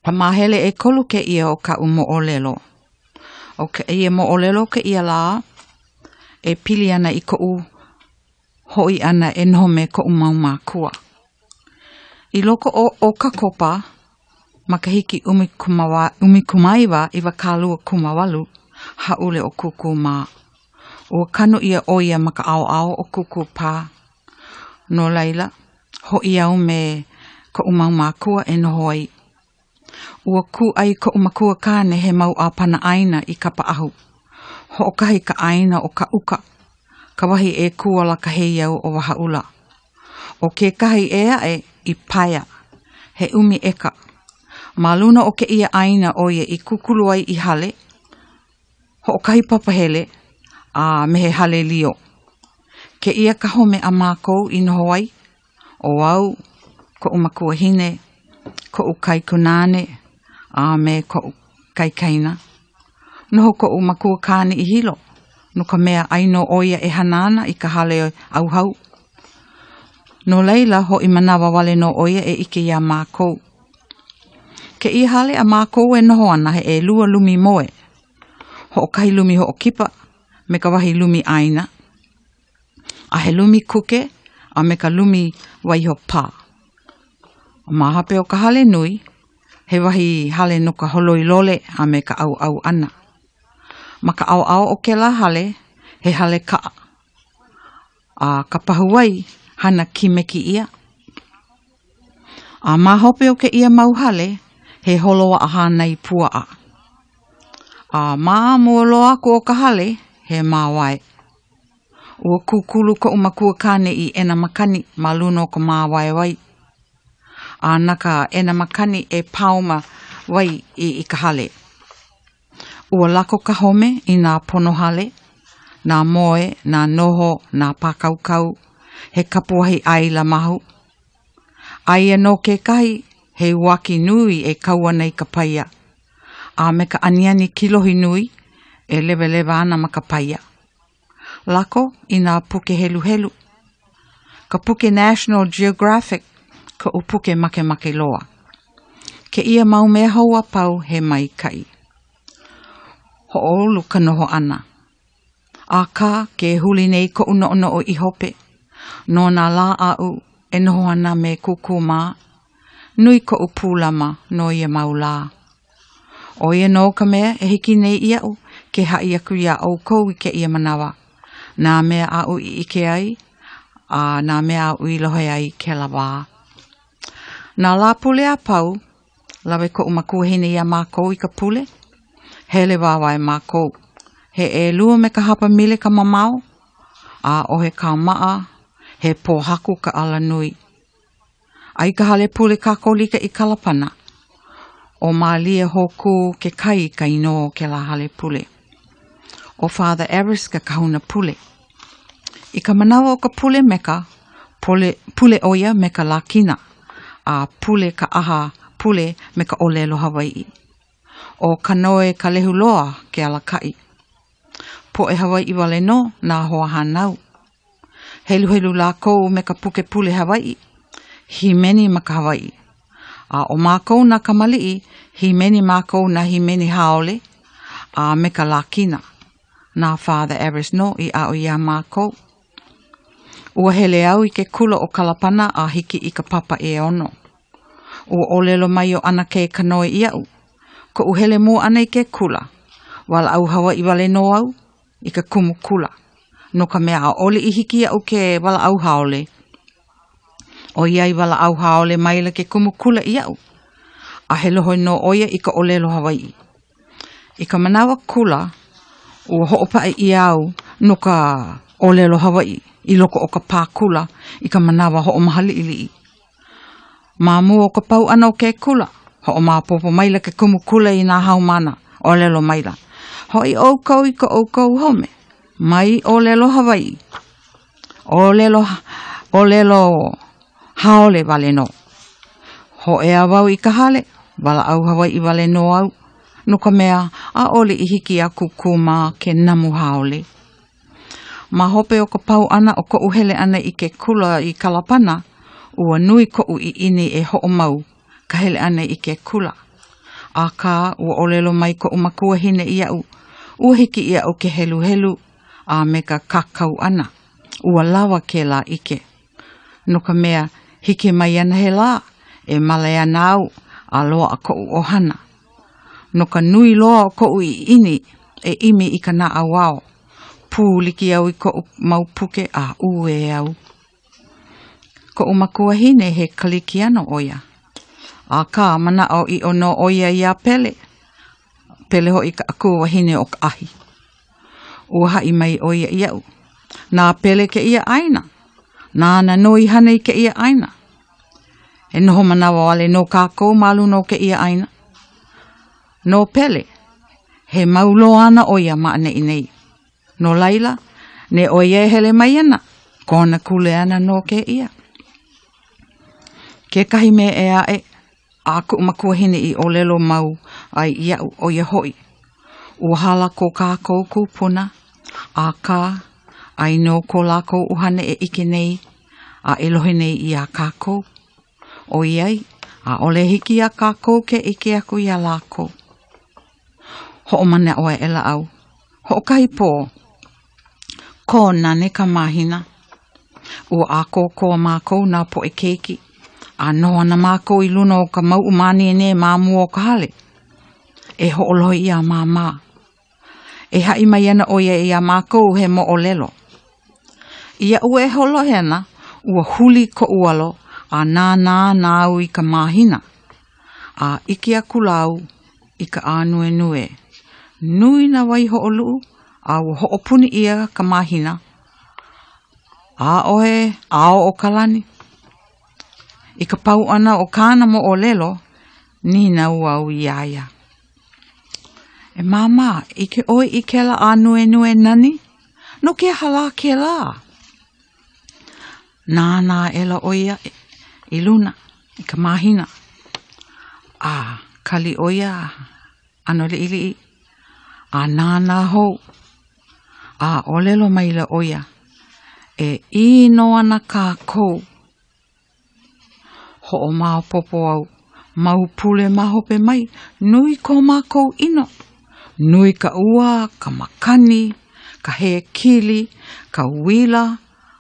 Mahele e kolu ke ia o ka mo'olelo. O ke ia mo'olelo ke ia la e pili ana I ko'u hoi ana e noho me ko'u mauma kua. I loko o ka kopa, makahiki umikumaiwa I wakalua kumawalu, haule o kuku mā. Ua kanu ia oia maka ao o kuku pā. No laila, hoi au me ko'u mauma kua e noho ai. Ua ku ai ko'u makua kāne he mau a pana aina I kapa ahu. Ho'okahi ka aina o ka uka. Ka wahi e kuala ka hei au o wahaula. O ke kahi e I paia. He umi eka. Maluna o ke ia aina o ia I kukulu ai I hale. Ho'okahi papahele. A me he hale lio. Ke ia ka home a mākou I noho ai. O au. Ko'u makua hine. Ko'u kai kunane. A me ko'u kai kaina. Noho ko'u makua kāne I hilo. No ka mea aino oia e hanana I ka hale au hau. No leila ho I manawa wale no oia e ike ia mākou. Ke I hale a mākou e noho ana he e lua lumi moe. Ho o kahi lumi ho o kipa me ka wahi lumi aina. A he lumi kuke a me ka lumi waiho pā. A mahape o ka hale nui he wahi hale no ka holoi lole a me ka au ana. Ma ka au o ke la hale he hale kaa. A ka pahuai hana kimeki ia. A mahope o ke ia mau hale he holoa a hanai puaa. A maa muoloa ko o ka hale he mawai. Ua kukulu ko umakua kane I ena makani maluno ko mawai wai. A naka ena makani e pauma wai I ka hale. Ua lako ka home I nā pono hale, nā moe, nā noho, nā pākaukau, he kapuahi ai la mahu. Ai no ke kai, he waki nui e kaua nei ka paia. A me ka aniani kilohi nui, e lewe ana ma ka paia. Lako I nā puke helu helu. Ka puke National Geographic, ka upuke make loa. Ke ia mau mea haua pau he mai kai. Ho'olu ka noho ana. A ka ke huli nei ko uno o I hope. No nā la au e noho ana me kuku mā. Nui ko upulama no ia maula. O ia no ka mea e hiki nei iau ke hai aku ia au kou I ke ia manawa. Nā mea au I ike ai. A nā mea au I lohe ai ke la wā. Nā la pule a pau. Lawe ko umakua hine ia mākou I ka pule. Hele wāwai mākou. He e lua me ka hapa mile ka mamau. A o he ka maa. He pōhaku ka ala nui. Ai ka hale pule ka kolika I kalapana. O mālia hoku ke kai ka ino ke la hale pule. O Father Everest ka kahuna pule. I ka manawa o ka pule meka. Pule oia me ka lakina. A pule ka aha pule me ka olelo Hawaii. O kanoe ka lehuloa ke alakai. Po e Hawaii wale no nā hoa hanau. Helu la kou me ka puke pule Hawaii. Himeni ma ka Hawaii. A o mākou na kamalii, himeni mākou na himeni haole. A me ka lakina. Nā Father Everest no I au ia mākou. Ua hele au I ke kula o kalapana a hiki I ka papa e ono. Ua olelo mai o ana ke kanoe iau. Ko uhele mua ana I ke kula. Wala au Hawaii wale no au. I ka kumu kula. No ka mea a ole I hiki au ke wala au haole. O iai wala au haole maila ke kumu kula iau. A he loho no oia I ka olelo Hawaii. I ka manawa kula. Ua hoopa iau no ka olelo Hawaii. I loko o ka pā kula. I ka manawa ho o mahali ili. Māmu o ka pau ana o ke kula. Ho o māpopo maila ke kumu kula I nā haumana. O lelo maila. Ho I oukau I ka oukau home. Mai o lelo Hawaii. O lelo haole wale no. Ho e awau I ka hale. Wala au Hawaii wale no au. No ka mea a ole I hiki aku kuma ke namu haole. Ma hope o ka pau ana o ka uhele ana I ke kula I kalapana. Ua nui ko I ini e ho o mau. Ka hele ana I ke kula. A ka ua olelo mai ko umakua hine ia u. Ua hiki ia o ke helu helu a me ka kakau ana. Ua lawa ke la ike. No ka mea hike mai ana he la e male ana au a loa a ko u ohana. No ka nui loa o ko u I ini e imi I ka na awao. Pū liki au I ko u maupuke a ue au. Ko umakua hine he kaliki ano oia. A ka mana o I ono oia ia pele. Pele ho I ka akua hine o ka ahi. Ua hai mai oia iau. Nā pele ke ia aina. Nā na noi hane ke ia aina. E noho manawa wale no kākou malu no ke ia aina. No pele. He maulo ana oia maa nei nei. No laila. Ne oia e hele mai ana. Kona kule ana no ke ia. Ke kahi me ea e. A ku makua hine I olelo mau ai iau oia hoi. Ua hala ko kākou kupuna. A ka. Ai no ko lako uhane e ike nei. A elohe nei I a kākou. O iai. A ole hiki a kākou ke ike aku I a lako. Ho mana oe ela au. Ho kai pō. Ko nane ka mahina. Ua a ko mākou nā po e keiki. A noa na mākou I luna o ka mau umani e ne māmu o ka hale. E ho olohi I a māmā. E hai mai ana oia I a mākou he mo o lelo. Ia ua e holo hena, ua huli ko ualo, a nā au I ka mahina. A iki a kulau, I ka ānue nue. Nui na wai ho olu, a ua ho opuni ia ka mahina. A ohe, a o kalani. I ka pau ana o kāna mo o lelo, ni na ua au iaia. E mama, ike oi I ke la ānue nue nani? No ke hala ke la. Nā ela oia I luna, I ka mahina. A kali oia, ano le ili. A nā hou. A olelo mai le oia. E ino ana kākou. Ho o mao popo au. Mau pule mahope mai. Nui ko mākou ino. Nui ka ua, ka makani, ka he kili, ka wila.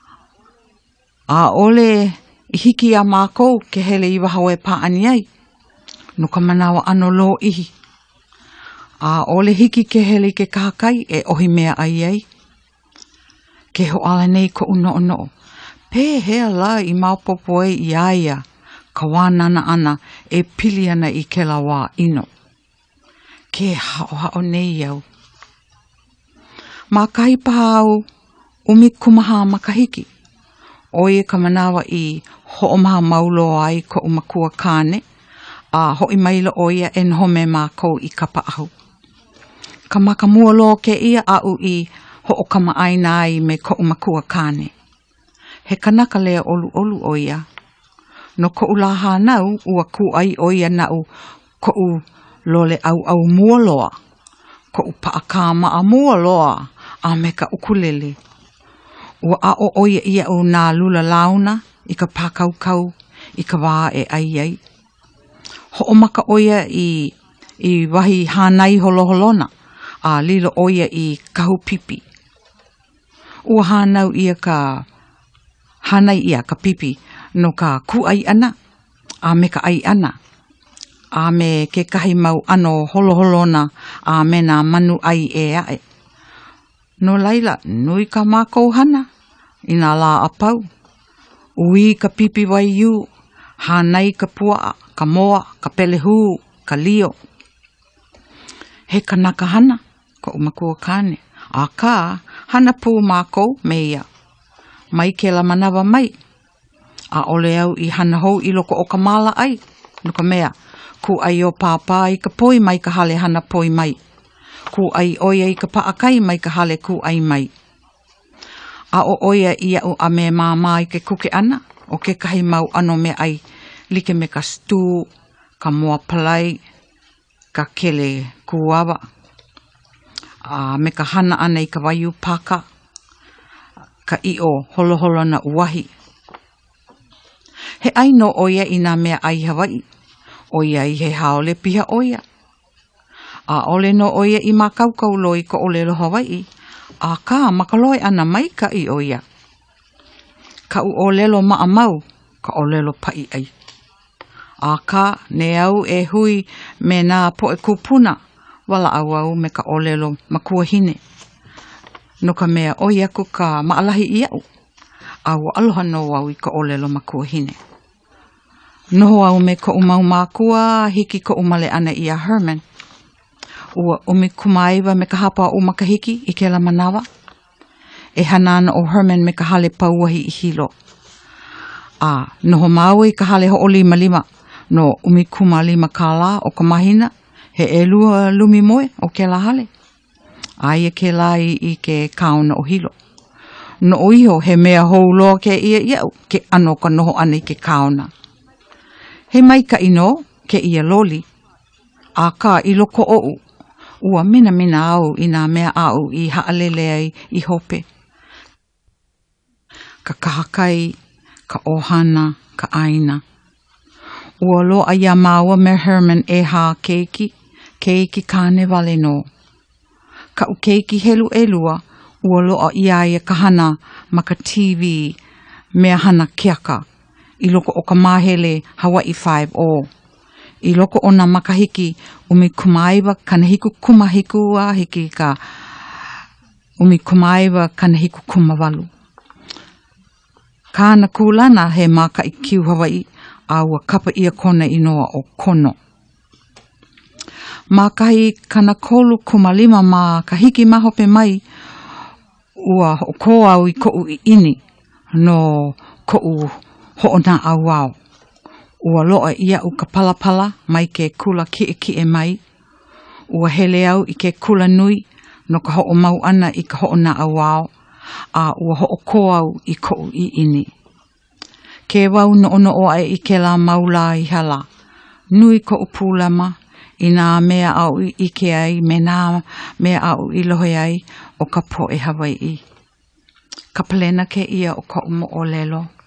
A ole I hiki a mākou ke hele I wahawe paani ai. No ka manawa ano lo ihi. A ole hiki ke hele ke kakai e ohi mea ai. Ke ho ala nei ko uno ono. Pē hea la I maupopo e I aia. Ka wānana ana e pili ana I ke la wā ino. Ke hao nei au. Mā kahi paha au umi kumaha makahiki. Oie ka manawa I ho'omaha maulo ai ko umakua kāne. A hoi maila oia e noho me mākou I kapa ahu. Ka makamua lo ke ia au I ho'okama aina ai me ko umakua kāne. He kanaka lea olu oia. No ko ula hānau ua ku ai oia nau ko u lole au mua loa. Ko u paakama a mua loa a me ka ukulele. Ua a o oia ia o nā lula launa I ka pākaukau I ka wā e ai. Ho o maka oia I wahi hānai holoholona a lilo oia I kahupipi. Ua hānau ia ka hānai ia ka pipi no ka kuai ana a me ka ai ana. A me ke kahi mau ano holoholona a me nā manu ai e ae. No laila, nui ka mākou hana, I nā la apau. Ui ka pipi wai iu, hānai ka pua, ka moa, ka pelehu, ka lio. He kanaka hana, ko umakua kāne. A kā, hana pū mākou me ia. Mai ke la manawa mai. A ole au I hana hou I loko o ka mala ai. No ka mea, ku ai o pāpā I ka poi mai ka hale hana poi mai. Ku ai oia I ka paakai mai ka hale ku ai mai. A o oia ia o a me māmā I ke kuke ana, o ke kahi mau ano me ai, like me ka stū, ka moa palai, ka kele kuawa, me ka hana ana I ka waiu paka, ka io holoholona uahi. He aino oia I nā mea ai Hawaii, oia I he haole piha oia, A ole no oia I makaukau loi ko olelo Hawaii. A ka makaloi ana mai ka I oia. Ka u olelo maamau ka olelo pai ai. A ka ne au e hui me nā po e kupuna wala au me ka olelo makuahine. No ka mea oia ko ka maalahi iau. Au aloha no au I ka olelo makuahine. Noho au me ko umau mākua hiki ko umale ana ia Herman. Ua umi kumaiwa me ka hapa o makahiki I ke la manawa. E hanana o Herman me ka hale pauahi I hilo. A noho mau I ka hale ho o lima. No umi kuma 5 kāla o ka mahina. He elua lumi moe o ke la hale. Aia ke lai I ke kauna o hilo. No o iho he mea houloa ke ia iau ke ano ka noho ana I ke kauna. He mai ka ino ke ia loli. A ka I loko ou. Ua mina au I nā mea au I haalele ai I hope. Ka kahakai, ka ohana, ka aina. Ua loa ia maua me Herman e hā keiki kāne wale no. Ka u keiki helu elua, ua loa ia ka hana ma ka TV mea hana keaka. I loko o ka mahele Hawaii 5-0. I loko o nā makahiki umi kumaiwa kanahiku kumahiku a hiki ka umi kumaiwa kanahiku kumawalu. Kāna kūlana he maka I kiu Hawaii a ua kapa ia kona inoa o kono. Makahi kana kolu 5 ma ka hiki mahope mai ua o ko au I ko u ini no ko u hoona au au. Ua loa ia u ka palapala mai ke kula ki mai. Ua hele au I ke kula nui no ka ho'o mau ana I ka hoona au au. A ua ho'o ko au I ko u ini. Ke wau no o ai I ke la maula I hala. Nui ko u pūlama I nā mea au I ke ai me nā mea au I lohe ai o ka po e Hawaii. Ka palena ke ia o ka umo o lelo.